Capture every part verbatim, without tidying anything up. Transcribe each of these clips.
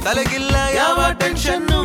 ತಲೆಗಿಲ್ಲ ಯಾವ ಟೆನ್ಷನ್ನು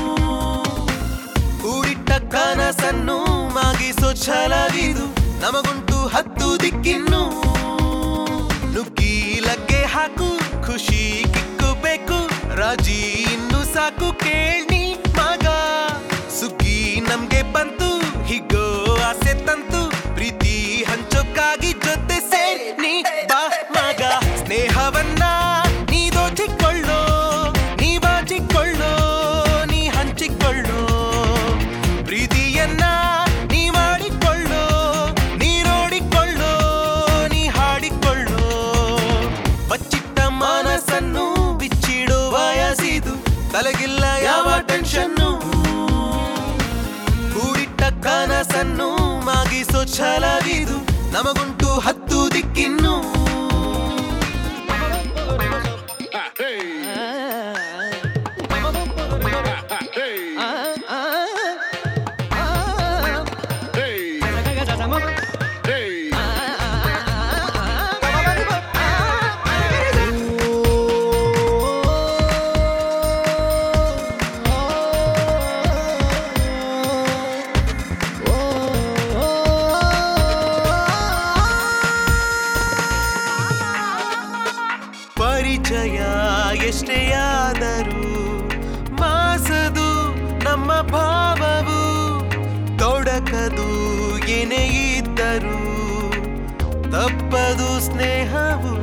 ಕೂಡಿಟ್ಟ ಕನಸನ್ನು ಮಾಗಿಸೋ ಛಲವಿದು ನಮಗುಂಟು ಹತ್ತು ದಿಕ್ಕಿನ್ನು ನುಗ್ಗಿ ಲಗ್ಗೆ ಹಾಕು ಖುಷಿ ಕಿಕ್ಕು ಬೇಕು ರಾಜಿ ಇನ್ನು ಸಾಕು ಕೇಳಿ ಮಗ ಸುಗ್ಗಿ ನಮ್ಗೆ ಬಂತು ಹೀಗೋ ಆಸೆ ತಂತು ಪ್ರೀತಿ ಹಂಚೋಕ್ಕಾಗಿ ಜೊತೆ ಸೇರಿ ನೀ ಬಾ ಮಗ ಸ್ನೇಹವನ್ನ ನೀ ದೋಚಿಕೊಳ್ಳೋ ನೀ ಬಾಚಿಕೊಳ್ಳೋ ನೀ ಹಂಚಿಕೊಳ್ಳೋ ಪ್ರೀತಿಯನ್ನ ನೀ ಮಾಡಿಕೊಳ್ಳೋ ನೀ ನೋಡಿಕೊಳ್ಳೋ ನೀ ಹಾಡಿಕೊಳ್ಳೋ ಬಚ್ಚಿಟ್ಟ ಮನಸ್ಸನ್ನು ಬಿಚ್ಚಿಡೋ ವಯಸ್ಸಿದು ತಲೆಗಿಲ್ಲ ಯಾವ ಟೆನ್ಷನ್ನು ಕೂಡಿಟ್ಟ ಕನಸನ್ನು ಮಾಗಿಸೋ ಛಲವಿದು ನಮಗುಂಟು ಹತ್ತು ದಿಕ್ಕಿನ್ನು ಪರಿಚಯ ಎಷ್ಟೇ ಆದರೂ ಮಾಸದು ನಮ್ಮ ಭಾವವು ತೊಡಕದು ಏನೇ ಇದ್ದರೂ ತಪ್ಪದು ಸ್ನೇಹವು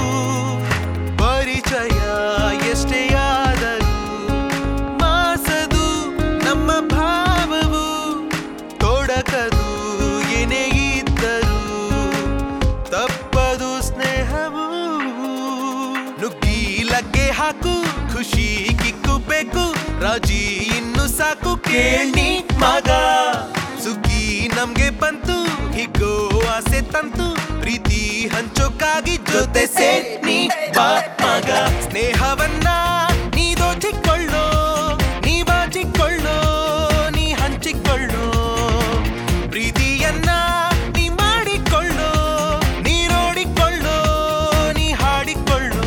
ಪರಿಚಯ ಎಷ್ಟೇ ಆದರೂ ಮಾಸದು ನಮ್ಮ ಭಾವವು ತೊಡಕದು ಏನೇ ಇದ್ದರೂ ತಪ್ಪದು ಸ್ನೇಹವು ನುಗ್ಗಿ ಲಗ್ಗೆ ಹಾಕು ಖುಷಿ ಕಿಕ್ಕು ಬೇಕು ರಾಜಿ ಇನ್ನು ಸಾಕು ಕೇಳಿ ಮಗ ಸುಗ್ಗಿ ನಮ್ಗೆ ಬಂತು ಹೀಗೋ ಆಸೆ ತಂತು ಪ್ರೀತಿ ಹಂಚೋಕ್ಕಾಗಿ ಜೊತೆ ಸೇರಿ ನೀ ಬಾ ಮಗ ಸ್ನೇಹವನ್ನ ನೀ ದೋಚಿಕೊಳ್ಳೋ ನೀ ಬಾಚಿಕೊಳ್ಳೋ ನೀ ಹಂಚಿಕೊಳ್ಳೋ ಪ್ರೀತಿಯನ್ನ ನೀ ಮಾಡಿಕೊಳ್ಳೋ ನೀ ನೋಡಿಕೊಳ್ಳೋ ನೀ ಹಾಡಿಕೊಳ್ಳೋ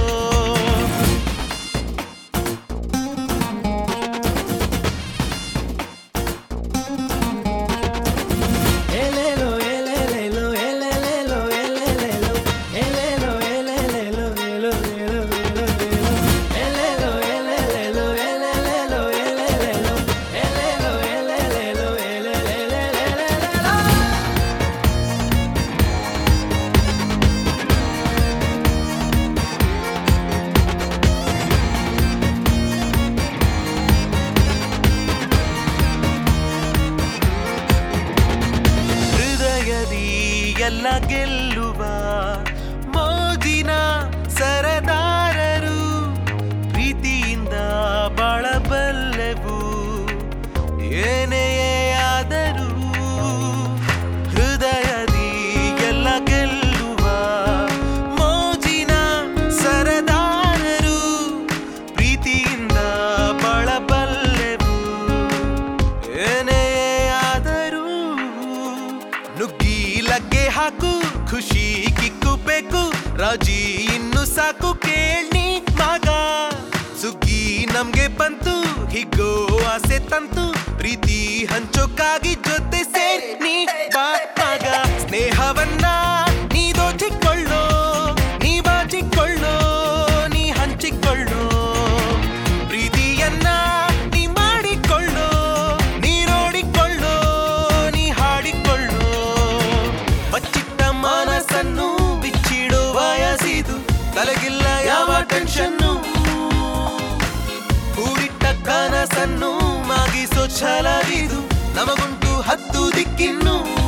ಎಲ್ಲ ಗೆಲ್ಲುವ ಮೋಜಿನ ಸರದಾರರು ಪ್ರೀತಿಯಿಂದ ಬಾಳಬಲ್ಲೆವು ಏನೇ ಆದರೂ ಹೃದಯದಿ ಎಲ್ಲ ಗೆಲ್ಲುವ ಮೋಜಿನ ಸರದಾರರು ಪ್ರೀತಿಯಿಂದ ಬಾಳಬಲ್ಲೆವು ಏನೇ ಆದರೂ ನುಗ್ಗಿ ಲಗ್ಗೆ ಹಾಕು ಖುಷಿ ಕಿಕ್ಕು ಬೇಕು ರಾಜಿ ಇನ್ನು ಸಾಕು ಕೇಳಿ ಮಗ ಸುಗ್ಗಿ ನಮ್ಗೆ ಬಂತು ಹೀಗೋ ಆಸೆ ತಂತು ಪ್ರೀತಿ ಹಂಚೋಕ್ಕಾಗಿ ಜೊತೆ ಸೇರಿ ನೀ ಬಾ ಮಗ ಸ್ನೇಹವನ್ನ ನೀ ದೋಚಿಕೊಳ್ಳೋ ನೀ ಬಾಚಿಕೊಳ್ಳೋ ನೀ ಹಂಚಿಕೊಳ್ಳೋ ಪ್ರೀತಿಯನ್ನ ನೀ ಮಾಡಿಕೊಳ್ಳೋ ನೀ ನೋಡಿಕೊಳ್ಳೋ ನೀ ಹಾಡಿಕೊಳ್ಳೋ ಬಚ್ಚಿಟ್ಟ ಮನಸ್ಸನ್ನು ಬಿಚ್ಚಿಡೋ ವಯಸ್ಸಿದು ತಲೆಗಿಲ್ಲ ಯಾವ ಟೆನ್ಷನ್ನು ಕೂಡಿಟ್ಟ ಕನಸನ್ನು ಮಾಗಿಸೋ ಛಲವಿದು ನಮಗುಂಟು ಹತ್ತು ದಿಕ್ಕಿನ್ನು